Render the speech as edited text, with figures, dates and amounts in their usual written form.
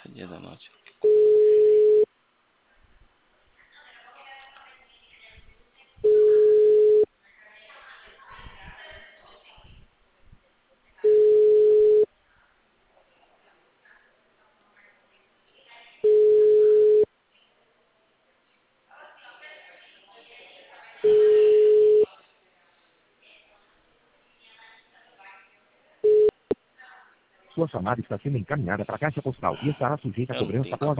10 da noche. Sua chamada está sendo encaminhada para a caixa postal e estará sujeita a Eu não cobrança tenho após